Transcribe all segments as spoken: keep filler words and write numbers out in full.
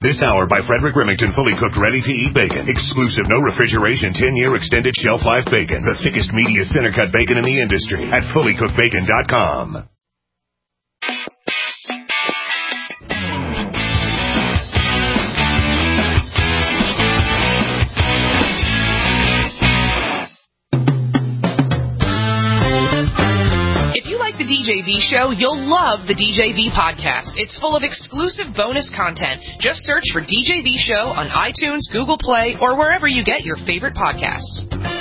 This hour by Frederick Remington, fully cooked, ready-to-eat bacon. Exclusive, no refrigeration, ten-year extended shelf life bacon. The thickest, meatiest, center-cut bacon in the industry at fully cooked bacon dot com. The D J V Show, you'll love the D J V Podcast. It's full of exclusive bonus content. Just search for D J V Show on iTunes, Google Play, or wherever you get your favorite podcasts.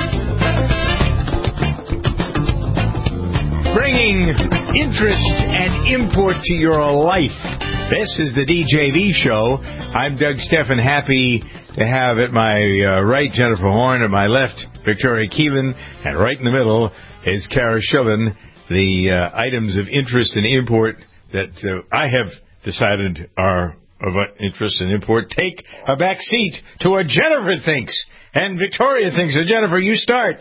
Bringing interest and import to your life. This is the D J V Show. I'm Doug Steffen, happy to have at my uh, right Jennifer Horn, at my left Victoria Keelan, and right in the middle is Kara Schillen. The uh, items of interest and import that uh, I have decided are of interest and import take a back seat to what Jennifer thinks. And Victoria thinks. So, Jennifer, you start.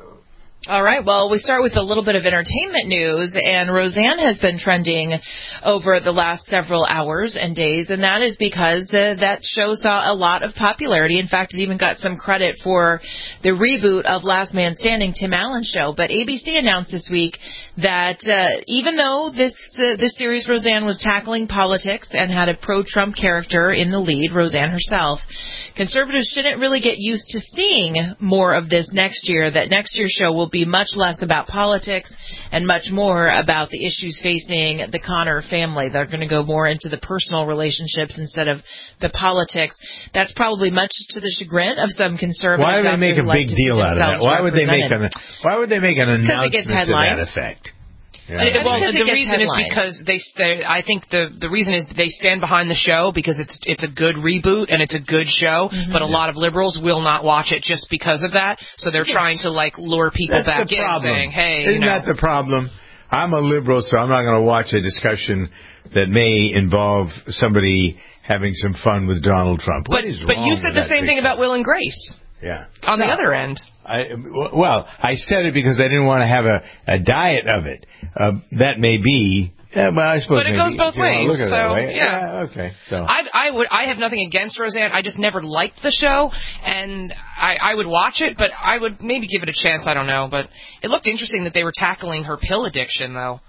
All right, well, we start with a little bit of entertainment news, and Roseanne has been trending over the last several hours and days, and that is because uh, that show saw a lot of popularity. In fact, it even got some credit for the reboot of Last Man Standing, Tim Allen's show. But A B C announced this week that uh, even though this uh, this series, Roseanne, was tackling politics and had a pro-Trump character in the lead, Roseanne herself, conservatives shouldn't really get used to seeing more of this next year, that next year's show will be much less about politics and much more about the issues facing the Connor family. They're going to go more into the personal relationships instead of the politics. That's probably much to the chagrin of some conservatives. Why do they make a big deal out of that? Why would they make an Why would they make an announcement to that effect? Yeah. And, well, the reason headlines. is because they, they. I think the the reason is they stand behind the show because it's it's a good reboot and it's a good show. Mm-hmm. But a lot of liberals will not watch it just because of that. So they're yes. trying to like lure people That's back the in, problem. saying, "Hey, isn't you know, that the problem?" I'm a liberal, so I'm not going to watch a discussion that may involve somebody having some fun with Donald Trump. But what is but wrong you said with the same thing about Will and Grace. Yeah. On no, the other end. I, well, I said it because I didn't want to have a, a diet of it. Uh, that may be. Yeah, well, I suppose. But it maybe, goes both ways. Look at so that way. yeah. yeah. Okay. So I, I would. I have nothing against Roseanne. I just never liked the show, and I, I would watch it, but I would maybe give it a chance. I don't know, but it looked interesting that they were tackling her pill addiction, though.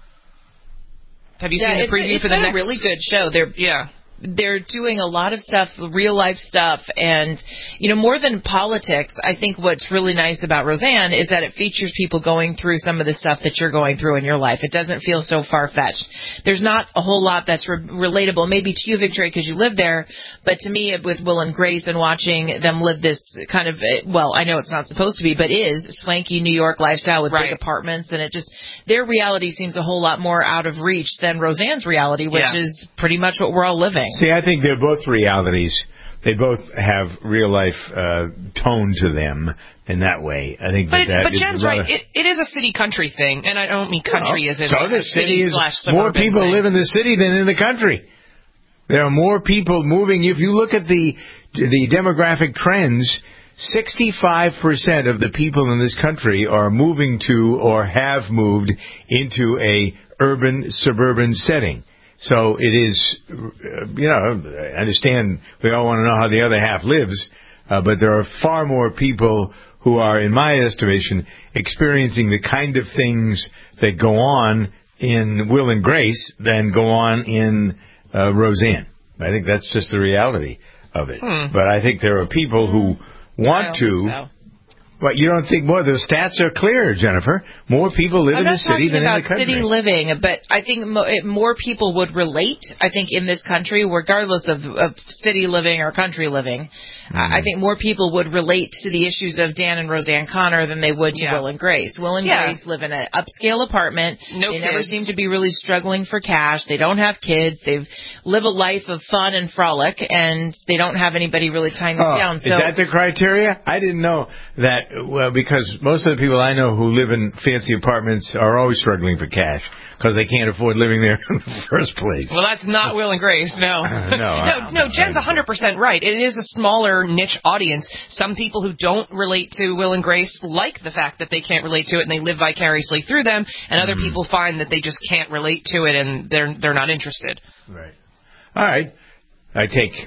Have you yeah, seen the it's, preview it's for the been next? A really good show. They're yeah. They're doing a lot of stuff, real-life stuff, and, you know, more than politics, I think what's really nice about Roseanne is that it features people going through some of the stuff that you're going through in your life. It doesn't feel so far-fetched. There's not a whole lot that's re- relatable, maybe to you, Victoria, because you live there, but to me, with Will and Grace and watching them live this kind of, well, I know it's not supposed to be, but is, swanky New York lifestyle with right. big apartments, and it just, their reality seems a whole lot more out of reach than Roseanne's reality, which yeah. is pretty much what we're all living. See, I think they're both realities. They both have real-life uh, tone to them in that way. I think but that, that but is Jen's right. It, it is a city-country thing, and I don't mean country well, as in so like the city is more people thing. live in the city than in the country. There are more people moving. If you look at the the demographic trends, sixty-five percent of the people in this country are moving to or have moved into a urban suburban setting. So it is, you know, I understand we all want to know how the other half lives, uh, but there are far more people who are, in my estimation, experiencing the kind of things that go on in Will and Grace than go on in uh, Roseanne. I think that's just the reality of it. Hmm. But I think there are people who want to... But you don't think more? The stats are clear, Jennifer. More people live I'm in the city than in the country. I'm not talking about city living, but I think mo- it, more people would relate, I think, in this country, regardless of, of city living or country living. Mm-hmm. I think more people would relate to the issues of Dan and Roseanne Connor than they would to yeah. Will and Grace. Will and yeah. Grace live in an upscale apartment. No they kids. never seem to be really struggling for cash. They don't have kids. They live a life of fun and frolic, and they don't have anybody really tying them oh, down. So, is that the criteria? I didn't know that, well, because most of the people I know who live in fancy apartments are always struggling for cash because they can't afford living there in the first place. Well, that's not Will and Grace, no. Uh, no, no, no, Jen's one hundred percent right. It is a smaller niche audience. Some people who don't relate to Will and Grace like the fact that they can't relate to it and they live vicariously through them, and other mm. people find that they just can't relate to it and they're they're not interested. Right. All right. I take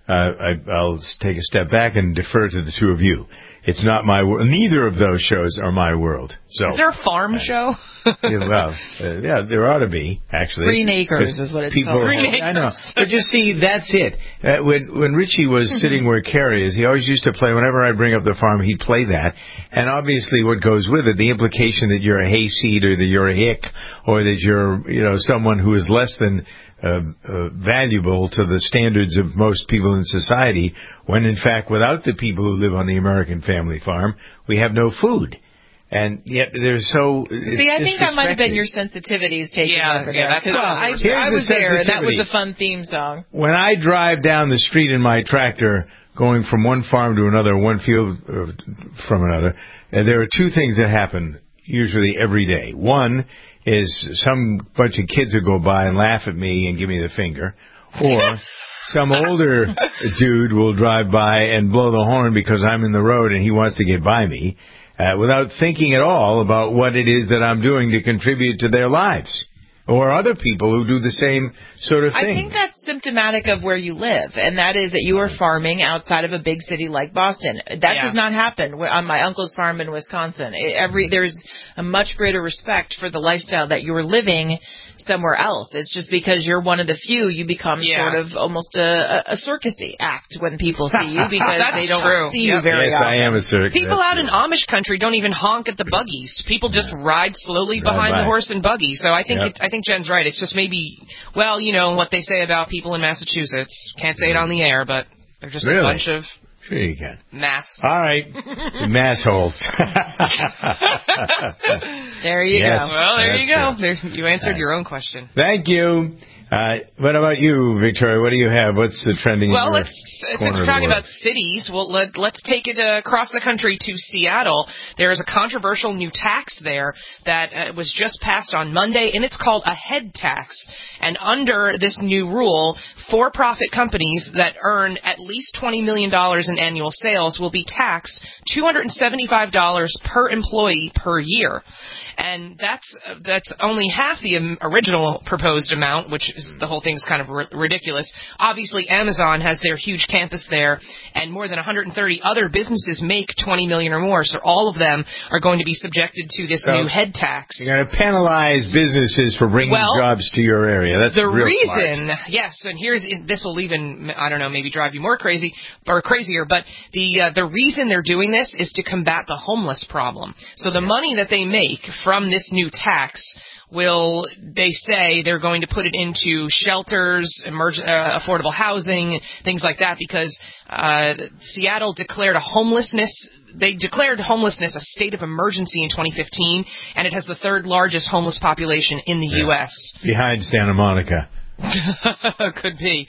uh, I, I'll take a step back and defer to the two of you. It's not my world. Neither of those shows are my world. So, is there a farm uh, show? yeah, well, uh, yeah, there ought to be, actually. Green Acres is what it's people, called. Green Acres. I know. But you see, that's it. Uh, when when Richie was sitting where Carrie is, he always used to play, whenever I bring up the farm, he'd play that. And obviously what goes with it, the implication that you're a hayseed or that you're a hick or that you're, you know, someone who is less than Uh, uh, valuable to the standards of most people in society, when in fact without the people who live on the American family farm, we have no food. And yet they're so... See, I think that might have been your sensitivities taking yeah, over yeah, there. That's well, I, I was the there, and that was a fun theme song. When I drive down the street in my tractor, going from one farm to another, one field uh, from another, uh, there are two things that happen usually every day. One is some bunch of kids will go by and laugh at me and give me the finger, or some older dude will drive by and blow the horn because I'm in the road and he wants to get by me, uh, without thinking at all about what it is that I'm doing to contribute to their lives. Or other people who do the same sort of thing. I think that's symptomatic of where you live, and that is that you are farming outside of a big city like Boston. That yeah. does not happen on my uncle's farm in Wisconsin. Every there's a much greater respect for the lifestyle that you're living somewhere else. It's just because you're one of the few, you become yeah. sort of almost a, a circusy act when people see you because they don't true. see you yep. very yes, often. I am a circus. People That's out true. in Amish country don't even honk at the buggies. People just yeah. ride slowly ride behind by. the horse and buggy. So I think yep. it, I think Jen's right. It's just maybe, well, you know, what they say about people in Massachusetts. Can't say it on the air, but they're just really? a bunch of... Sure you can. Mass. All right. Mass holes. There you yes, go. Well, there you go. There, you answered right. your own question. Thank you. Uh, what about you, Victoria? What do you have? What's the trending? Well, in let's since we're talking about cities, well, let, let's take it uh, across the country to Seattle. There is a controversial new tax there that uh, was just passed on Monday, and it's called a head tax. And under this new rule, for-profit companies that earn at least twenty million dollars in annual sales will be taxed two hundred seventy-five dollars per employee per year. And that's uh, that's only half the um, original proposed amount, which is the whole thing's kind of r- ridiculous. Obviously, Amazon has their huge campus there, and more than one hundred thirty other businesses make twenty million dollars or more, so all of them are going to be subjected to this so new head tax. You're going to penalize businesses for bringing well, jobs to your area. That's the real reason. smart. Yes, and here's this will even I don't know maybe drive you more crazy or crazier, but the uh, the reason they're doing this is to combat the homeless problem. So the yeah. money that they make from this new tax will, they say, they're going to put it into shelters, emerg- uh, affordable housing, things like that, because uh, Seattle declared a homelessness, they declared homelessness a state of emergency in twenty fifteen, and it has the third largest homeless population in the yeah. U S Behind Santa Monica. Could be.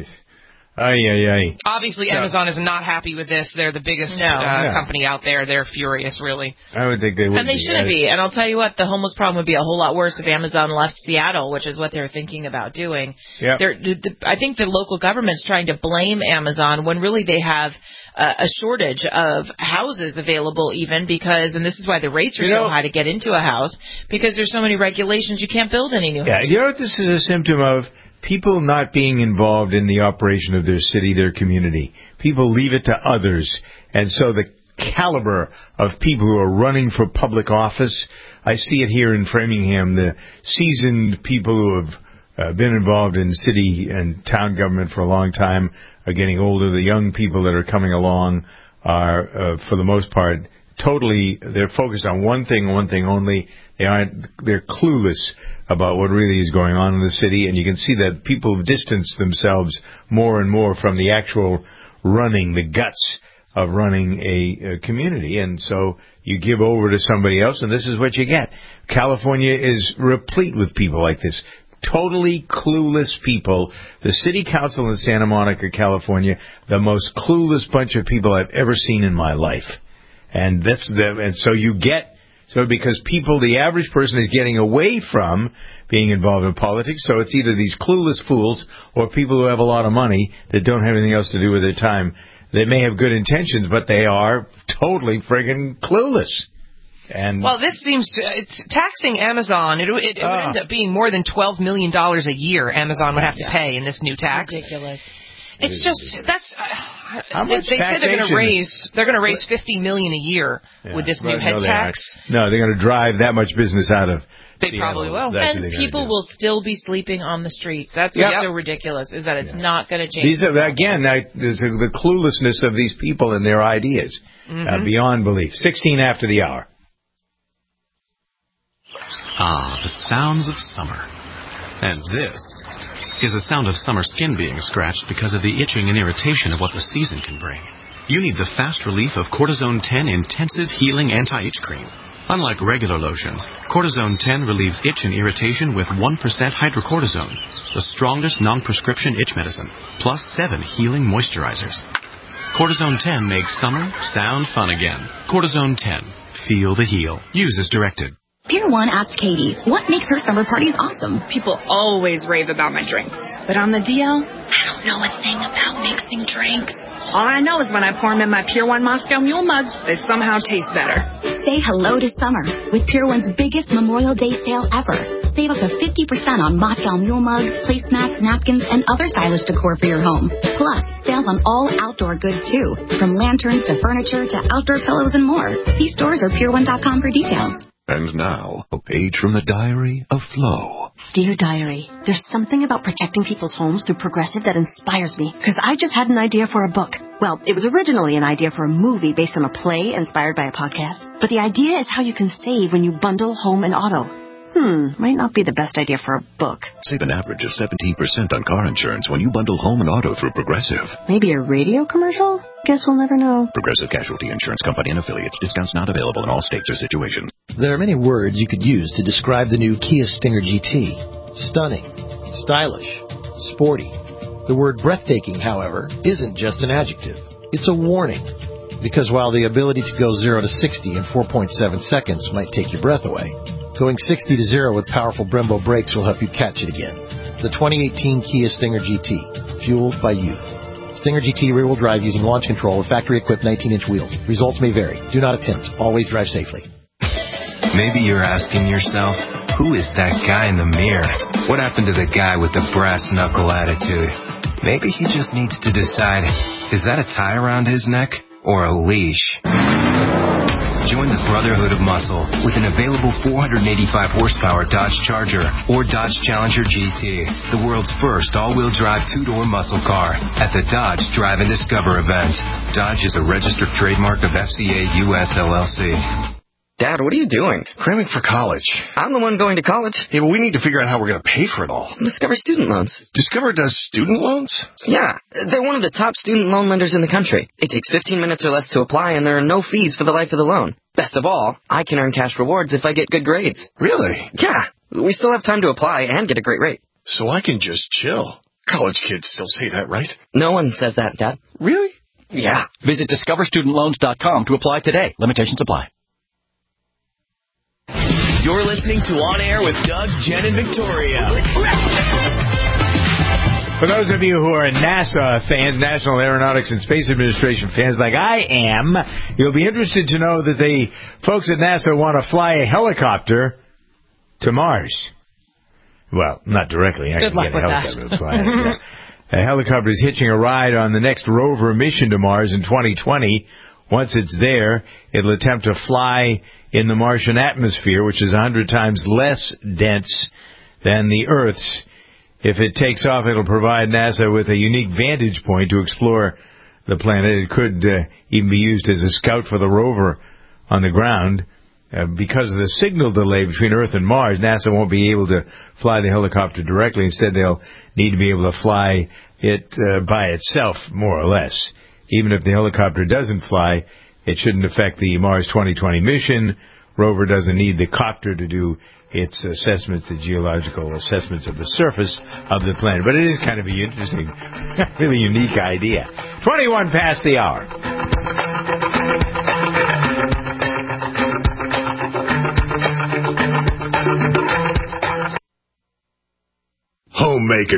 Ay, ay, ay. Obviously, no. Amazon is not happy with this. They're the biggest no. uh, no. company out there. They're furious, really. I would think they would. And they be. shouldn't be. And I'll tell you what, the homeless problem would be a whole lot worse if Amazon left Seattle, which is what they're thinking about doing. Yep. They're, I think the local government's trying to blame Amazon when really they have uh, a shortage of houses available even because, and this is why the rates are you know, so high to get into a house, because there's so many regulations you can't build any new yeah, houses. You know what this is a symptom of? People not being involved in the operation of their city, their community. People leave it to others. And so the caliber of people who are running for public office, I see it here in Framingham, the seasoned people who have uh, been involved in city and town government for a long time are getting older. The young people that are coming along are, uh, for the most part, totally, they're focused on one thing, one thing only. They aren't, they're clueless about what really is going on in the city, and you can see that people have distanced themselves more and more from the actual running, the guts of running a, a community, and so you give over to somebody else, and this is what you get. California is replete with people like this. Totally clueless people. The city council in Santa Monica, California, the most clueless bunch of people I've ever seen in my life. And that's the, and so you get, so because people, the average person is getting away from being involved in politics, so it's either these clueless fools or people who have a lot of money that don't have anything else to do with their time. They may have good intentions, but they are totally friggin' clueless. And well, this seems to, it's taxing Amazon. It, it, it uh, would end up being more than twelve million dollars a year Amazon would have to pay in this new tax. Ridiculous. It's just that's uh, How much they said they're going to raise they're going to raise what? fifty million a year yeah. with this new well, head no, tax. No, they're going to drive that much business out of. They Seattle. probably will. That's and people will still be sleeping on the streets. That's what's yep. so ridiculous, is that it's yeah. not going to change. These are, again, that, there's a, the cluelessness of these people and their ideas. Mm-hmm. Uh, beyond belief. sixteen after the hour. Ah, the sounds of summer. And this is the sound of summer skin being scratched because of the itching and irritation of what the season can bring. You need the fast relief of Cortisone ten Intensive Healing Anti-Itch Cream. Unlike regular lotions, Cortisone ten relieves itch and irritation with one percent hydrocortisone, the strongest non-prescription itch medicine, plus seven healing moisturizers. Cortisone ten makes summer sound fun again. Cortisone ten. Feel the heal. Use as directed. Pier one asks Katie, what makes her summer parties awesome? People always rave about my drinks. But on the D L, I don't know a thing about mixing drinks. All I know is when I pour them in my Pier one Moscow Mule mugs, they somehow taste better. Say hello to summer with Pier one's biggest Memorial Day sale ever. Save up to fifty percent on Moscow Mule mugs, placemats, napkins, and other stylish decor for your home. Plus, sales on all outdoor goods, too. From lanterns to furniture to outdoor pillows and more. See stores or pier one dot com for details. And now, a page from the Diary of Flo. Dear Diary, there's something about protecting people's homes through Progressive that inspires me, because I just had an idea for a book. Well, it was originally an idea for a movie based on a play inspired by a podcast. But the idea is how you can save when you bundle home and auto. Hmm, might not be the best idea for a book. Save an average of seventeen percent on car insurance when you bundle home and auto through Progressive. Maybe a radio commercial? Guess we'll never know. Progressive Casualty Insurance Company and Affiliates. Discounts not available in all states or situations. There are many words you could use to describe the new Kia Stinger G T. Stunning, stylish, sporty. The word breathtaking, however, isn't just an adjective. It's a warning. Because while the ability to go zero to sixty in four point seven seconds might take your breath away, going sixty to zero with powerful Brembo brakes will help you catch it again. The twenty eighteen Kia Stinger G T, fueled by youth. Stinger G T rear-wheel drive using launch control with factory-equipped nineteen-inch wheels. Results may vary. Do not attempt. Always drive safely. Maybe you're asking yourself, who is that guy in the mirror? What happened to the guy with the brass knuckle attitude? Maybe he just needs to decide, is that a tie around his neck or a leash? Join the Brotherhood of Muscle with an available four hundred eighty-five horsepower Dodge Charger or Dodge Challenger G T, the world's first all-wheel drive two-door muscle car at the Dodge Drive and Discover event. Dodge is a registered trademark of F C A U S L L C. Dad, what are you doing? Cramming for college. I'm the one going to college. Yeah, but we need to figure out how we're going to pay for it all. Discover Student Loans. Discover does student loans? Yeah, they're one of the top student loan lenders in the country. It takes fifteen minutes or less to apply, and there are no fees for the life of the loan. Best of all, I can earn cash rewards if I get good grades. Really? Yeah, we still have time to apply and get a great rate. So I can just chill. College kids still say that, right? No one says that, Dad. Really? Yeah. Visit discover student loans dot com to apply today. Limitations apply. You're listening to On Air with Doug, Jen, and Victoria. For those of you who are NASA fans, National Aeronautics and Space Administration fans like I am, you'll be interested to know that the folks at NASA want to fly a helicopter to Mars. Well, not directly. I Good can luck get a with helicopter that. to fly it, yeah. A helicopter is hitching a ride on the next rover mission to Mars in twenty twenty. Once it's there, it'll attempt to fly in the Martian atmosphere, which is one hundred times less dense than the Earth's. If it takes off, it'll provide NASA with a unique vantage point to explore the planet. It could uh, even be used as a scout for the rover on the ground. Uh, because of the signal delay between Earth and Mars, NASA won't be able to fly the helicopter directly. Instead, they'll need to be able to fly it uh, by itself, more or less. Even if the helicopter doesn't fly, it shouldn't affect the Mars twenty twenty mission. Rover doesn't need the copter to do its assessments, the geological assessments of the surface of the planet. But it is kind of an interesting, really unique idea. twenty-one past the hour. Homemakers,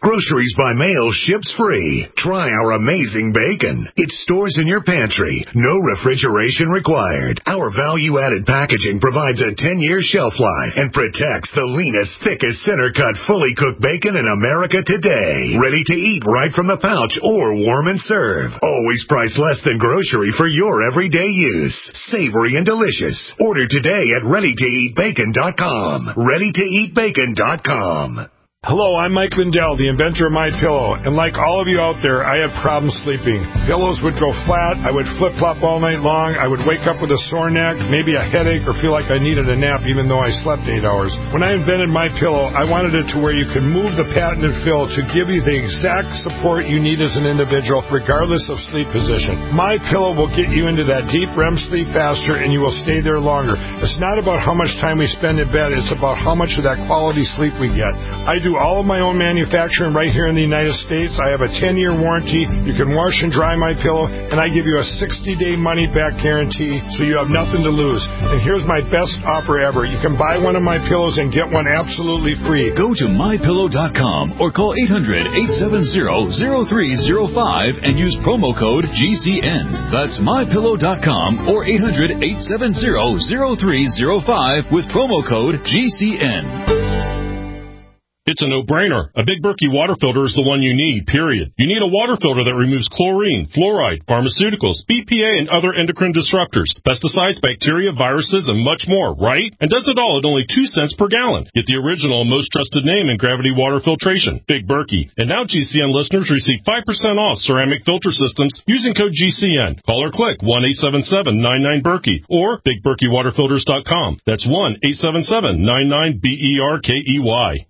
Groceries by mail ships free. Try our amazing bacon. It stores in your pantry. No refrigeration required. Our value-added packaging provides a ten-year shelf life and protects the leanest, thickest center-cut, fully cooked bacon in America today. Ready to eat right from the pouch or warm and serve. Always priced less than grocery for your everyday use. Savory and delicious. Order today at ready to eat bacon dot com. ready to eat bacon dot com. Hello, I'm Mike Lindell, the inventor of MyPillow, and like all of you out there, I had problems sleeping. Pillows would go flat, I would flip-flop all night long, I would wake up with a sore neck, maybe a headache, or feel like I needed a nap even though I slept eight hours. When I invented MyPillow, I wanted it to where you could move the patented fill to give you the exact support you need as an individual, regardless of sleep position. MyPillow will get you into that deep R E M sleep faster, and you will stay there longer. It's not about how much time we spend in bed, it's about how much of that quality sleep we get. I do all of my own manufacturing right here in the United States. I have a ten-year warranty. You can wash and dry my pillow, and I give you a sixty-day money-back guarantee, so you have nothing to lose. And here's my best offer ever. You can buy one of my pillows and get one absolutely free. Go to my pillow dot com or call eight hundred, eight seven zero, zero three zero five and use promo code G C N. That's my pillow dot com or eight hundred, eight seven zero, zero three zero five with promo code G C N. It's a no-brainer. A Big Berkey water filter is the one you need, period. You need a water filter that removes chlorine, fluoride, pharmaceuticals, B P A, and other endocrine disruptors, pesticides, bacteria, viruses, and much more, right? And does it all at only two cents per gallon. Get the original and most trusted name in gravity water filtration, Big Berkey. And now G C N listeners receive five percent off ceramic filter systems using code G C N. Call or click one eight seven seven, nine nine, Berkey or big berkey water filters dot com. That's one eight seven seven, nine nine, B E R K E Y.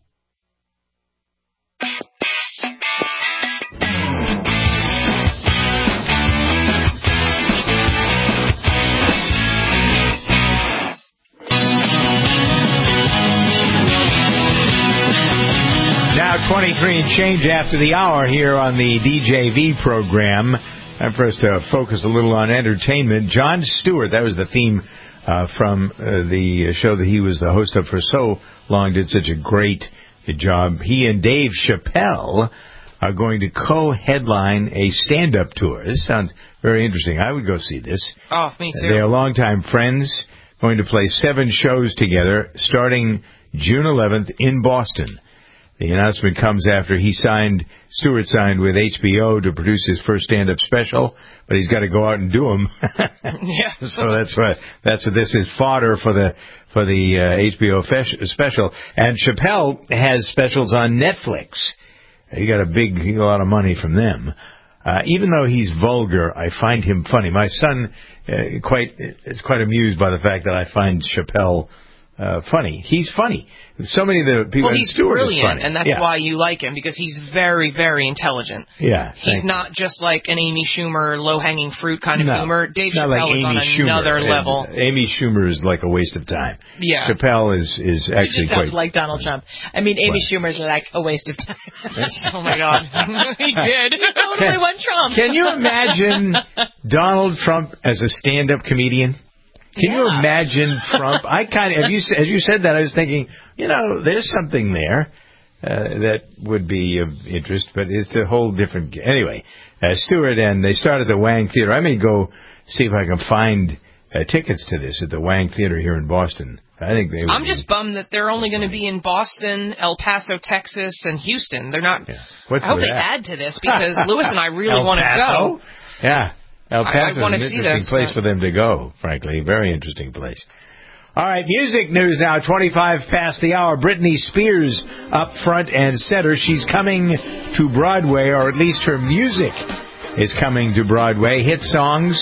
Now twenty-three and change after the hour here on the D J V program. Time for us to focus a little on entertainment. Jon Stewart, that was the theme uh, from uh, the show that he was the host of for so long, did such a great job. He and Dave Chappelle are going to co-headline a stand-up tour. This sounds very interesting. I would go see this. Oh, me too. They're longtime friends, going to play seven shows together starting June eleventh in Boston. The announcement comes after he signed, Stewart signed with H B O to produce his first stand-up special, but he's got to go out and do them. Yeah. So that's what that's what this is, fodder for the for the uh, H B O fesh, special. And Chappelle has specials on Netflix. He got a big, he got a lot of money from them. Uh, even though he's vulgar, I find him funny. My son uh, quite is quite amused by the fact that I find Chappelle uh, funny. He's funny. So many of the people. Well, he's Stewart brilliant, is funny. and that's yeah. why you like him, because he's very, very intelligent. Yeah, he's not just like an Amy Schumer, low-hanging fruit kind of no, humor. Dave not Chappelle like is on Amy another Schumer. level. And Amy Schumer is like a waste of time. Yeah, Chappelle is is actually he quite like Donald Trump. I mean, Amy what? Schumer's like a waste of time. Oh my God, he did. He totally went Trump. Can you imagine Donald Trump as a stand-up comedian? Can yeah. you imagine Trump? I kind of, as you, as you said that, I was thinking, you know, there's something there uh, that would be of interest, but it's a whole different. Anyway, uh, Stewart and they started the Wang Theater. I may go see if I can find uh, tickets to this at the Wang Theater here in Boston. I think they. Would I'm be. just bummed that they're only going to be in Boston, El Paso, Texas, and Houston. They're not. Yeah. What's I hope they that? add to this because Lewis and I really want to go. Yeah. El Paso I, I is an interesting this, place but... for them to go, frankly. Very interesting place. All right, music news now, twenty-five past the hour. Britney Spears up front and center. She's coming to Broadway, or at least her music is coming to Broadway. Hit songs,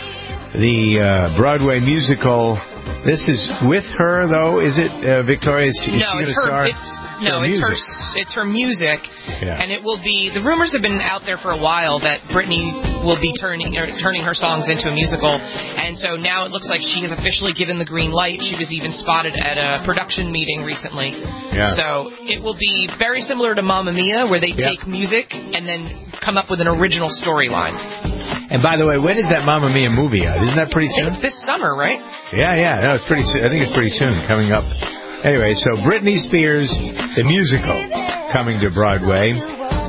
the uh, Broadway musical. This is with her, though, is it, uh, Victoria? Is no, it's her. Star? It's no, her it's music. her. It's her music, yeah. And it will be. The rumors have been out there for a while that Britney will be turning or turning her songs into a musical, and so now it looks like she has officially given the green light. She was even spotted at a production meeting recently. Yeah. So it will be very similar to Mamma Mia, where they yep. take music and then come up with an original storyline. And by the way, when is that Mamma Mia movie out? Isn't that pretty soon? It's this summer, right? Yeah, yeah. No, it's pretty. I think it's pretty soon coming up. Anyway, so Britney Spears, the musical, coming to Broadway.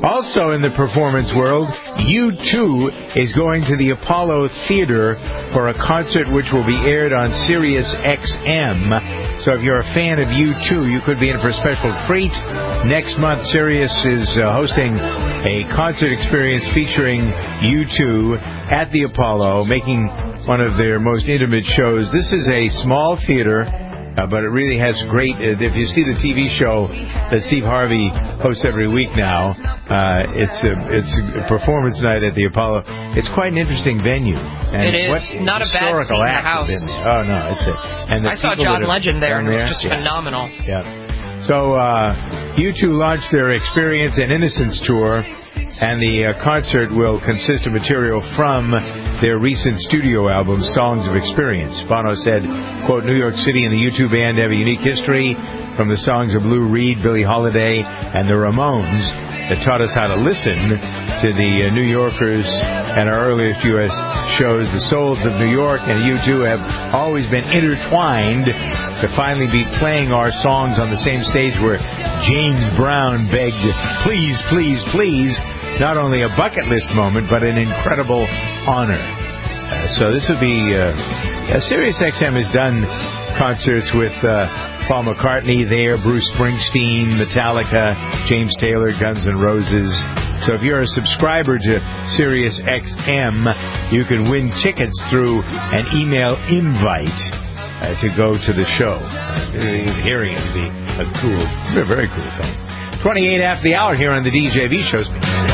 Also in the performance world, U two is going to the Apollo Theater for a concert which will be aired on Sirius X M. So if you're a fan of U two, you could be in for a special treat. Next month, Sirius is uh, hosting a concert experience featuring U two at the Apollo, making one of their most intimate shows. This is a small theater, uh, but it really has great... Uh, if you see the T V show that Steve Harvey hosts every week now, uh, it's, a, it's a performance night at the Apollo. It's quite an interesting venue. And it is. What Not a bad scene in the house. Oh, no. It's a, and the I saw John Legend there, and it was there, just yeah. phenomenal. Yeah. So uh, U two launched their Experience and Innocence tour, and the uh, concert will consist of material from their recent studio album, Songs of Experience. Bono said, quote, New York City and the U two band have a unique history, from the songs of Lou Reed, Billie Holiday, and the Ramones that taught us how to listen to the uh, New Yorkers and our earliest U S shows. The souls of New York and U two have always been intertwined to finally be playing our songs on the same stage where James Brown begged, please, please, please, not only a bucket list moment, but an incredible honor. Uh, so this would be... Uh, uh, Sirius X M has done concerts with uh, Paul McCartney there, Bruce Springsteen, Metallica, James Taylor, Guns N' Roses. So if you're a subscriber to Sirius X M, you can win tickets through an email invite uh, to go to the show. Uh, hearing it would be a cool, a very cool thing. twenty-eight after the hour here on the D J V show.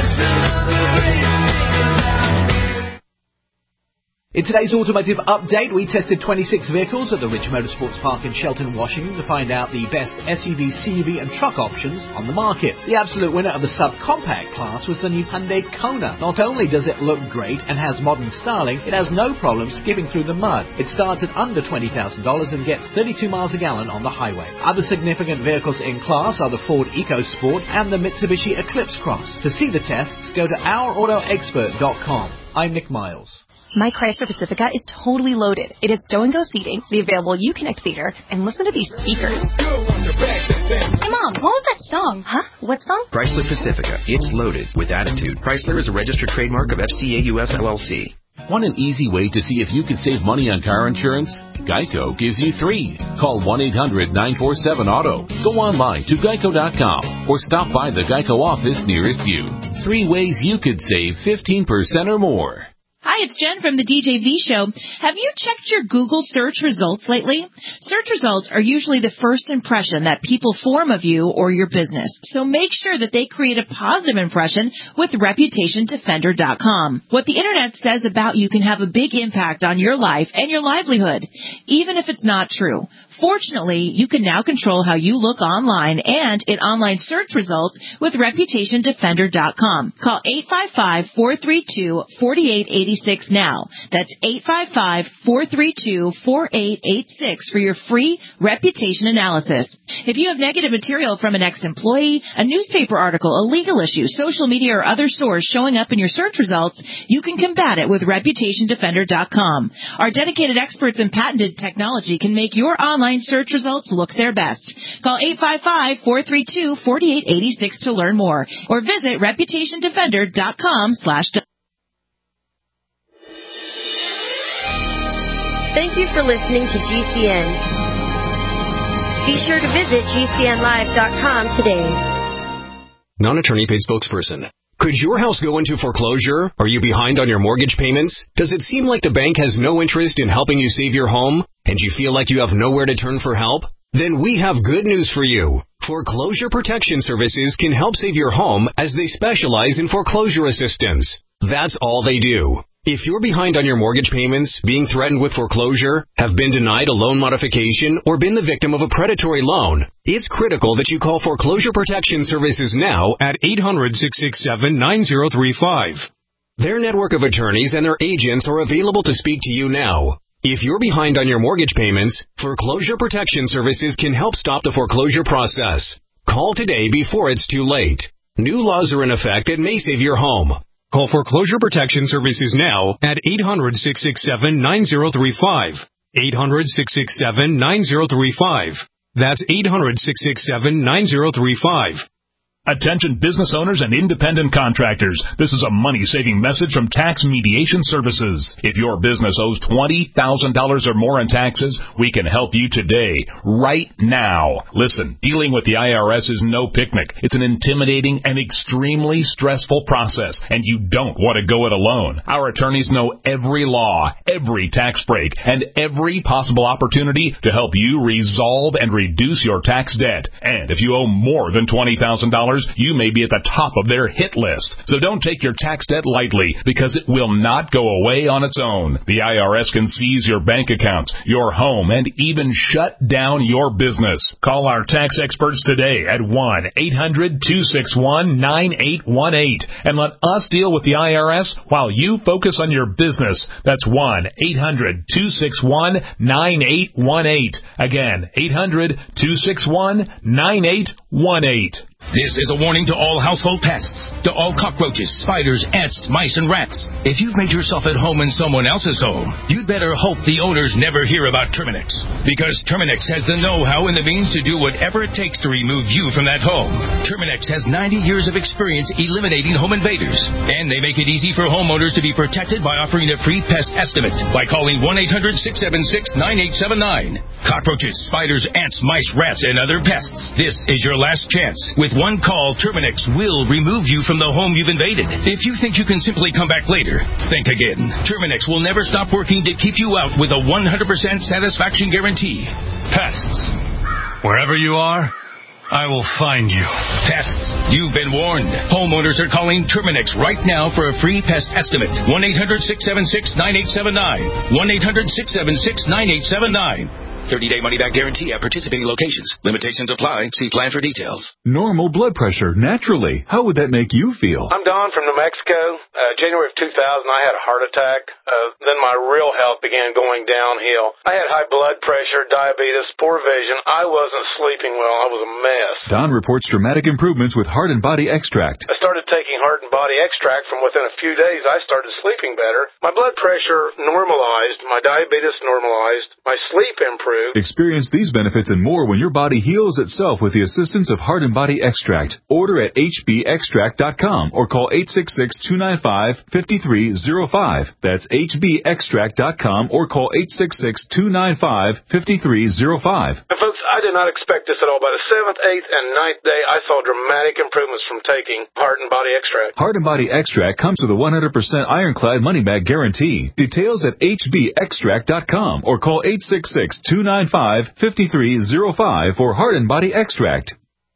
In today's automotive update, we tested twenty-six vehicles at the Ridge Motorsports Park in Shelton, Washington to find out the best S U V, C U V and truck options on the market. The absolute winner of the subcompact class was the new Hyundai Kona. Not only does it look great and has modern styling, it has no problem skipping through the mud. It starts at under twenty thousand dollars and gets thirty-two miles a gallon on the highway. Other significant vehicles in class are the Ford EcoSport and the Mitsubishi Eclipse Cross. To see the tests, go to our auto expert dot com. I'm Nick Miles. My Chrysler Pacifica is totally loaded. It has stow-and-go seating, the available Uconnect feature, and listen to these speakers. Hey, Mom, what was that song? Huh? What song? Chrysler Pacifica. It's loaded with attitude. Chrysler is a registered trademark of F C A U S L L C. Want an easy way to see if you could save money on car insurance? Geico gives you three. Call one eight hundred nine four seven auto. Go online to geico dot com or stop by the Geico office nearest you. Three ways you could save fifteen percent or more. Hi, it's Jen from the D J V Show. Have you checked your Google search results lately? Search results are usually the first impression that people form of you or your business. So make sure that they create a positive impression with reputation defender dot com. What the internet says about you can have a big impact on your life and your livelihood, even if it's not true. Fortunately, you can now control how you look online and in online search results with reputation defender dot com. Call eight five five, four three two, four eight eight six now. That's eight five five, four three two, four eight eight six for your free reputation analysis. If you have negative material from an ex-employee, a newspaper article, a legal issue, social media, or other source showing up in your search results, you can combat it with reputation defender dot com. Our dedicated experts in patented technology can make your online search results look their best. Call eight five five, four three two, four eight eight six to learn more or visit reputation defender dot com slash Thank you for listening to G C N. Be sure to visit G C N live dot com today. Non-attorney paid spokesperson. Could your house go into foreclosure? Are you behind on your mortgage payments? Does it seem like the bank has no interest in helping you save your home? And you feel like you have nowhere to turn for help? Then we have good news for you. Foreclosure Protection Services can help save your home as they specialize in foreclosure assistance. That's all they do. If you're behind on your mortgage payments, being threatened with foreclosure, have been denied a loan modification, or been the victim of a predatory loan, it's critical that you call Foreclosure Protection Services now at eight hundred, six six seven, nine zero three five. Their network of attorneys and their agents are available to speak to you now. If you're behind on your mortgage payments, Foreclosure Protection Services can help stop the foreclosure process. Call today before it's too late. New laws are in effect that may save your home. Call Foreclosure Protection Services now at eight hundred, six six seven, nine zero three five. eight hundred, six six seven, nine zero three five. That's eight hundred, six six seven, nine zero three five. Attention business owners and independent contractors. This is a money-saving message from Tax Mediation Services. If your business owes twenty thousand dollars or more in taxes, we can help you today, right now. Listen, dealing with the I R S is no picnic. It's an intimidating and extremely stressful process, and you don't want to go it alone. Our attorneys know every law, every tax break, and every possible opportunity to help you resolve and reduce your tax debt. And if you owe more than twenty thousand dollars, you may be at the top of their hit list. So don't take your tax debt lightly, because it will not go away on its own. The I R S can seize your bank accounts, your home, and even shut down your business. Call our tax experts today at one eight hundred two six one nine eight one eight and let us deal with the I R S while you focus on your business. That's one eight hundred two six one nine eight one eight. Again, eight hundred two six one nine eight one eight. This is a warning to all household pests, to all cockroaches, spiders, ants, mice, and rats. If you've made yourself at home in someone else's home, you'd better hope the owners never hear about Terminix. Because Terminix has the know-how and the means to do whatever it takes to remove you from that home. Terminix has ninety years of experience eliminating home invaders. And they make it easy for homeowners to be protected by offering a free pest estimate by calling one eight hundred six seven six nine eight seven nine. Cockroaches, spiders, ants, mice, rats, and other pests. This is your last chance. With one call, Terminix will remove you from the home you've invaded. If you think you can simply come back later, think again. Terminix will never stop working to keep you out with a one hundred percent satisfaction guarantee. Pests. Wherever you are, I will find you. Pests. You've been warned. Homeowners are calling Terminix right now for a free pest estimate. one eight hundred six seven six nine eight seven nine. one eight hundred six seven six nine eight seven nine. thirty-day money-back guarantee at participating locations. Limitations apply. See plan for details. Normal blood pressure, naturally. How would that make you feel? I'm Don from New Mexico. Uh, January of two thousand, I had a heart attack. Uh, then my real health began going downhill. I had high blood pressure, diabetes, poor vision. I wasn't sleeping well. I was a mess. Don reports dramatic improvements with Heart and Body Extract. I started taking Heart and Body Extract. From within a few days, I started sleeping better. My blood pressure normalized. My diabetes normalized. My sleep improved. Experience these benefits and more when your body heals itself with the assistance of Heart and Body Extract. Order at H B extract dot com or call eight six six, two nine five, five three zero five. That's H B extract dot com or call eight six six, two nine five, five three zero five. And folks, I did not expect this at all. By the seventh, eighth, and ninth day, I saw dramatic improvements from taking Heart and Body Extract. Heart and Body Extract comes with a one hundred percent ironclad money-back guarantee. Details at H B extract dot com or call eight six six, two nine five, five three zero five for Heart and Body Extract.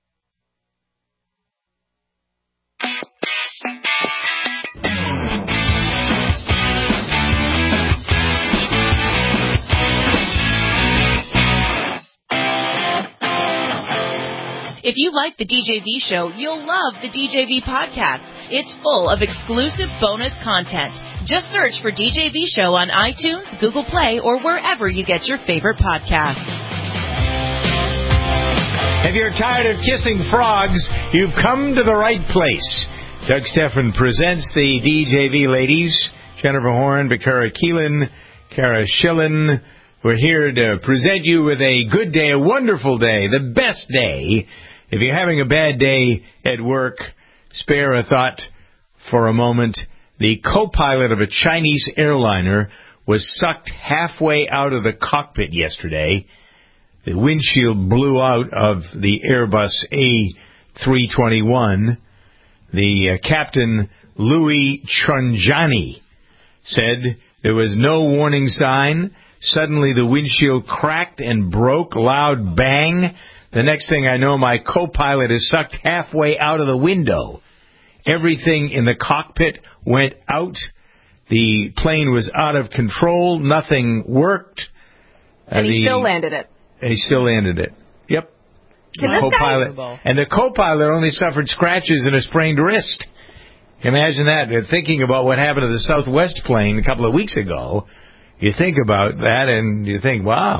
If you like the D J V show, you'll love the D J V podcast. It's full of exclusive bonus content. Just search for D J V show on iTunes, Google Play, or wherever you get your favorite podcasts. If you're tired of kissing frogs, you've come to the right place. Doug Stephan presents the D J V ladies, Jennifer Horn, Bakara Keelan, Kara Schillen. We're here to present you with a good day, a wonderful day, the best day. If you're having a bad day at work, spare a thought for a moment. The co-pilot of a Chinese airliner was sucked halfway out of the cockpit yesterday. The windshield blew out of the Airbus A three twenty-one. The uh, captain, Louis Trunjani, said there was no warning sign. Suddenly the windshield cracked and broke, loud bang. The next thing I know, my co-pilot is sucked halfway out of the window. Everything in the cockpit went out. The plane was out of control. Nothing worked. And uh, he the, still landed it. He still landed it. Yep. Can the co-pilot. Guy... And the co-pilot only suffered scratches and a sprained wrist. Imagine that. Thinking about what happened to the Southwest plane a couple of weeks ago, you think about that and you think, wow.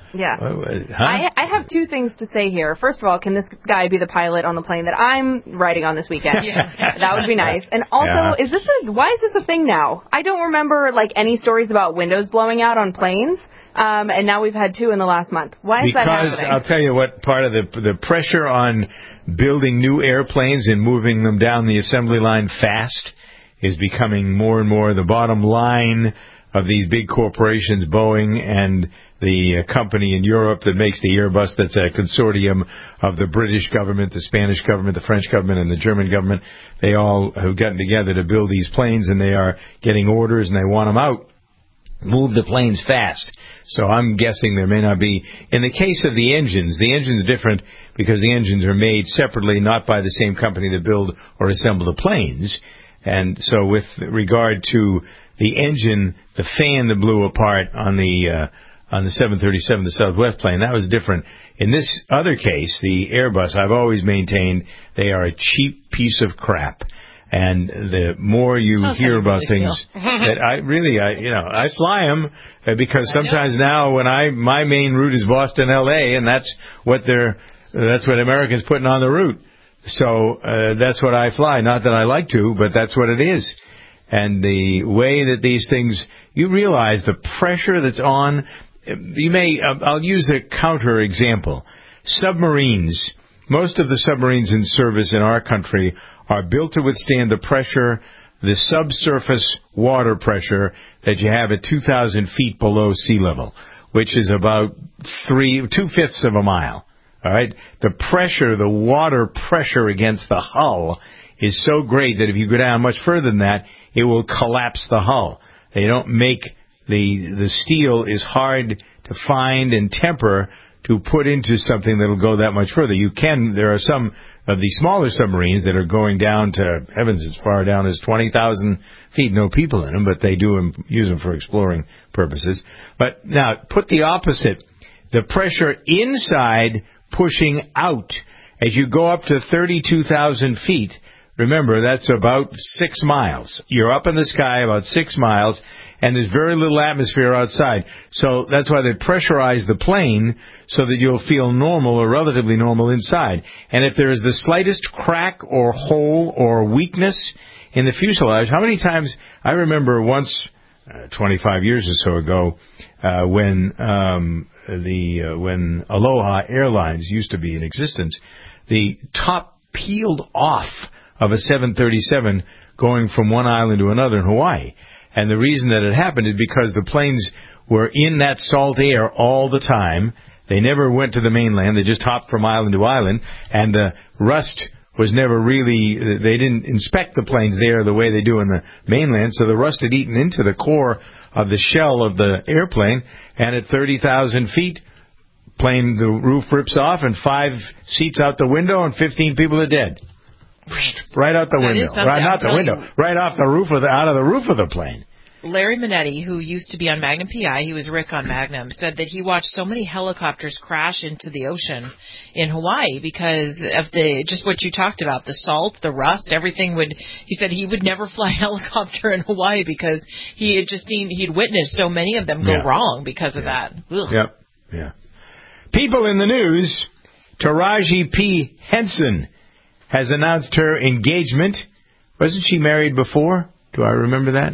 Yeah. Uh, huh? I, I have two things to say here. First of all, can this guy be the pilot on the plane that I'm riding on this weekend? Yeah. That would be nice. And also, yeah. is this a, why is this a thing now? I don't remember like any stories about windows blowing out on planes. Um, and now we've had two in the last month. Why is because, that happening? Because I'll tell you what, part of the the pressure on building new airplanes and moving them down the assembly line fast is becoming more and more the bottom line of these big corporations, Boeing and the uh, company in Europe that makes the Airbus, that's a consortium of the British government, the Spanish government, the French government, and the German government. They all have gotten together to build these planes, and they are getting orders, and they want them out. Move the planes fast. So I'm guessing there may not be. In the case of the engines, the engine's different because the engines are made separately, not by the same company that build or assemble the planes. And so with regard to the engine, the fan that blew apart on the uh, on the seven thirty-seven, the Southwest plane, that was different. In this other case, the Airbus, I've always maintained they are a cheap piece of crap. And the more you That's hear about really things that I really, I you know, I fly them because sometimes now when I my main route is Boston, L A, and that's what they're that's what Americans putting on the route. So uh, that's what I fly. Not that I like to, but that's what it is. And the way that these things, you realize the pressure that's on. You may, I'll use a counter example. Submarines. Most of the submarines in service in our country are built to withstand the pressure, the subsurface water pressure that you have at two thousand feet below sea level, which is about three, two-fifths of a mile. All right? The pressure, the water pressure against the hull is so great that if you go down much further than that, it will collapse the hull. They don't make, the the steel is hard to find and temper to put into something that will go that much further. You can, there are some of the smaller submarines that are going down to, heavens, as far down as twenty thousand feet, no people in them, but they do use them for exploring purposes. But now, put the opposite, the pressure inside pushing out. As you go up to thirty-two thousand feet, remember, that's about six miles. You're up in the sky about six miles, and there's very little atmosphere outside. So that's why they pressurize the plane so that you'll feel normal or relatively normal inside. And if there is the slightest crack or hole or weakness in the fuselage, how many times, I remember once, uh, twenty-five years or so ago, uh, when um, the uh, when Aloha Airlines used to be in existence, the top peeled off of a seven thirty-seven going from one island to another in Hawaii. And the reason that it happened is because the planes were in that salt air all the time. They never went to the mainland. They just hopped from island to island. And the rust was never really, they didn't inspect the planes there the way they do in the mainland. So the rust had eaten into the core of the shell of the airplane. And at thirty thousand feet, plane, the roof rips off and five seats out the window and fifteen people are dead. Right out the that window. Right, not the window. You. Right off the roof of the, out of the roof of the plane. Larry Minetti, who used to be on Magnum P I, he was Rick on Magnum, said that he watched so many helicopters crash into the ocean in Hawaii because of the just what you talked about, the salt, the rust, everything would. He said he would never fly a helicopter in Hawaii because he had just seen, he'd witnessed so many of them go yeah. wrong because of yeah. that. Ugh. Yep. Yeah. People in the news. Taraji P. Henson has announced her engagement. Wasn't she married before? Do I remember that?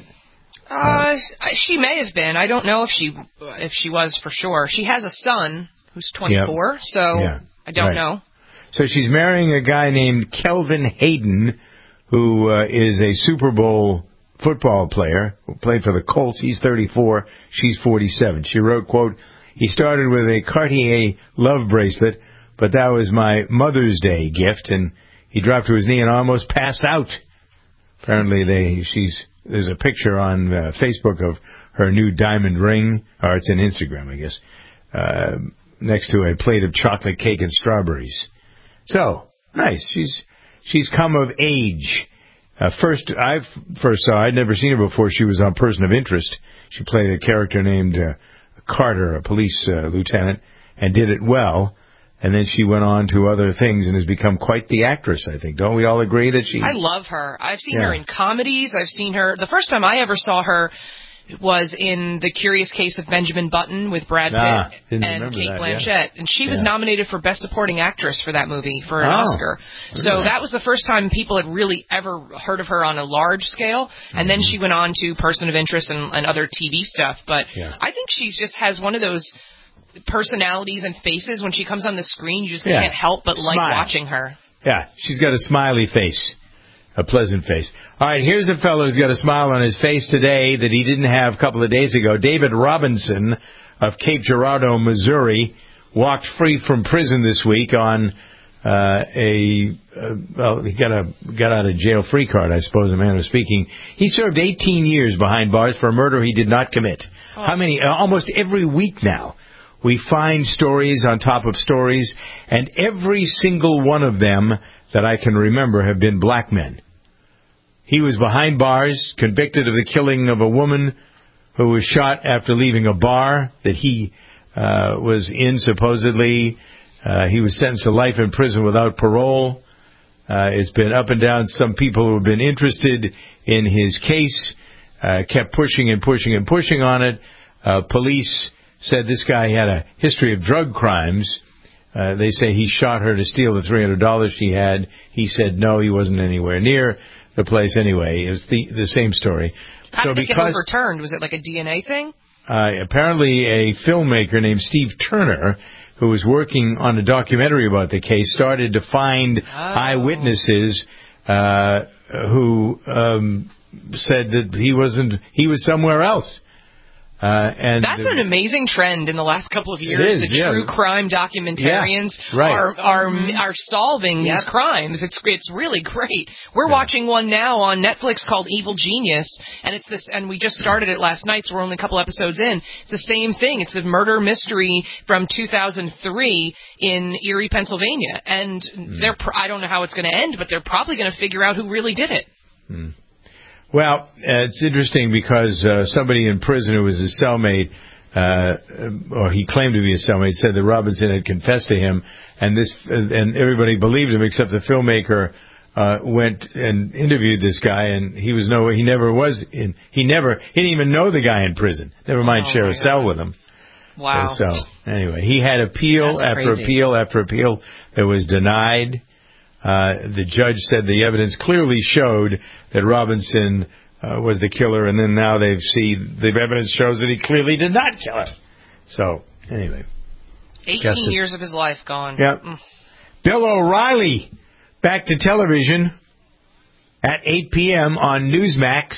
Uh, she may have been. I don't know if she if she was for sure. She has a son who's twenty-four, yep. so yeah. I don't right. know. So she's marrying a guy named Kelvin Hayden, who uh, is a Super Bowl football player who played for the Colts. He's thirty-four. She's forty-seven. She wrote, quote, "He started with a Cartier love bracelet, but that was my Mother's Day gift, and he dropped to his knee and almost passed out." Apparently, they she's there's a picture on uh, Facebook of her new diamond ring, or it's on Instagram, I guess, uh, next to a plate of chocolate cake and strawberries. So, nice. She's she's come of age. Uh, first, I first saw, I'd never seen her before. She was on Person of Interest. She played a character named uh, Carter, a police uh, lieutenant, and did it well. And then she went on to other things and has become quite the actress, I think. Don't we all agree that she... I love her. I've seen yeah. her in comedies. I've seen her... The first time I ever saw her, was in The Curious Case of Benjamin Button with Brad Pitt ah, and Kate that, Blanchett. Yeah. And she was yeah. nominated for Best Supporting Actress for that movie, for an oh, Oscar. So that was the first time people had really ever heard of her on a large scale. And mm-hmm. then she went on to Person of Interest and, and other T V stuff. But yeah. I think she just has one of those personalities and faces. When she comes on the screen, you just yeah. can't help but Smile. like watching her. Yeah, she's got a smiley face. A pleasant face. All right, here's a fellow who's got a smile on his face today that he didn't have a couple of days ago. David Robinson of Cape Girardeau, Missouri, walked free from prison this week on uh, a, uh, well, he got a got out of jail free card, I suppose, a manner of speaking. He served eighteen years behind bars for a murder he did not commit. Oh. How many? Uh, almost every week now, we find stories on top of stories, and every single one of them that I can remember have been black men. He was behind bars, convicted of the killing of a woman who was shot after leaving a bar that he uh, was in, supposedly. Uh, he was sentenced to life in prison without parole. Uh, it's been up and down. Some people who have been interested in his case uh, kept pushing and pushing and pushing on it. Uh, police said this guy had a history of drug crimes. Uh, they say he shot her to steal the three hundred dollars she had. He said no, he wasn't anywhere near the place anyway. It was the the same story. How so did it because, get overturned? Was it like a D N A thing? Uh, apparently a filmmaker named Steve Turner, who was working on a documentary about the case, started to find oh. eyewitnesses uh, who um, said that he wasn't, he was somewhere else. Uh, and That's an amazing trend in the last couple of years. Is, the yeah. true crime documentarians yeah, right. are are mm-hmm. are solving yep. these crimes. It's it's really great. We're yeah. watching one now on Netflix called Evil Genius, and it's this. And we just started it last night, so we're only a couple episodes in. It's the same thing. It's a murder mystery from two thousand three in Erie, Pennsylvania, and mm. they're. I don't know how it's going to end, but they're probably going to figure out who really did it. Mm. Well, uh, it's interesting because uh, somebody in prison who was his cellmate, uh, or he claimed to be a cellmate, said that Robinson had confessed to him, and this, uh, and everybody believed him except the filmmaker uh, went and interviewed this guy, and he was no, he never was in, he never, he didn't even know the guy in prison. Never mind oh share a cell with him. Wow. So, so anyway, he had appeal That's after crazy. appeal after appeal that was denied. Uh, the judge said the evidence clearly showed that Robinson uh, was the killer, and then now they've seen the evidence shows that he clearly did not kill him. So, anyway. eighteen Justice. Years of his life gone. Yep. Mm. Bill O'Reilly, back to television at eight p.m. on Newsmax.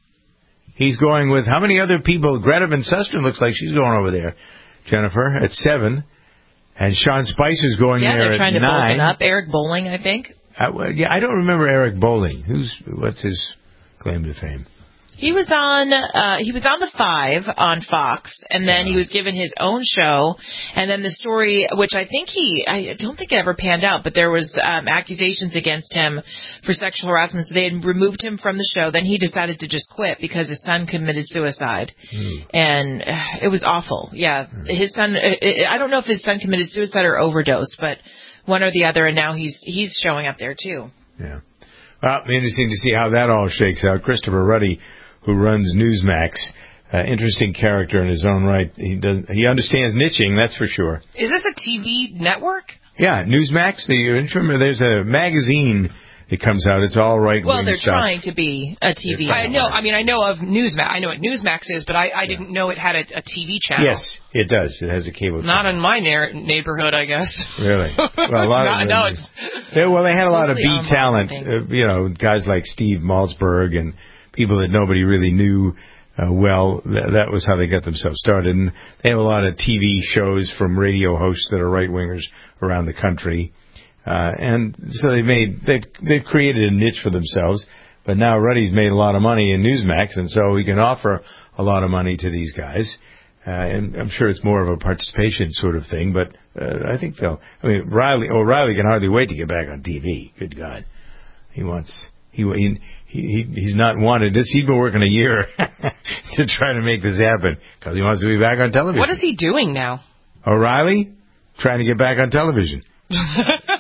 He's going with how many other people? Greta Van Susteren looks like she's going over there, Jennifer, at seven. And Sean Spicer's going yeah, there at they're trying to nine. bulk it up. Eric Bowling, I think. I, well, yeah, I don't remember Eric Bowling. Who's what's his claim to fame? He was on uh, he was on the Five on Fox, and then he was given his own show. And then the story, which I think he, I don't think it ever panned out, but there was um, accusations against him for sexual harassment. So they had removed him from the show. Then he decided to just quit because his son committed suicide, mm. and uh, it was awful. Yeah, mm. his son. Uh, I don't know if his son committed suicide or overdose, but one or the other. And now he's he's showing up there too. Yeah. Well, interesting to see how that all shakes out. Christopher Ruddy, who runs Newsmax, uh, interesting character in his own right. He does he understands niching, that's for sure. Is this a T V network? Yeah, Newsmax. The remember, there's a magazine that comes out. It's all right. Well, they're stuff. trying to be a T V. I know. I mean, I know of Newsmax. I know what Newsmax is, but I, I yeah. didn't know it had a, a T V channel. Yes, it does. It has a cable. Not channel. in my na- neighborhood, I guess. Really? Well, a lot not, of no, it's they, well, they had a lot of B online, talent. Uh, you know, guys like Steve Malzberg and people that nobody really knew. Uh, well, th- that was how they got themselves started. And they have a lot of T V shows from radio hosts that are right-wingers around the country. Uh, and so they made, they've, they've created a niche for themselves. But now Ruddy's made a lot of money in Newsmax, and so he can offer a lot of money to these guys. Uh, and I'm sure it's more of a participation sort of thing, but uh, I think they'll, I mean, Riley, O'Reilly can hardly wait to get back on T V. Good God. He wants, he, he, he he's not wanted this. He's been working a year to try to make this happen because he wants to be back on television. What is he doing now? O'Reilly? Trying to get back on television. Well,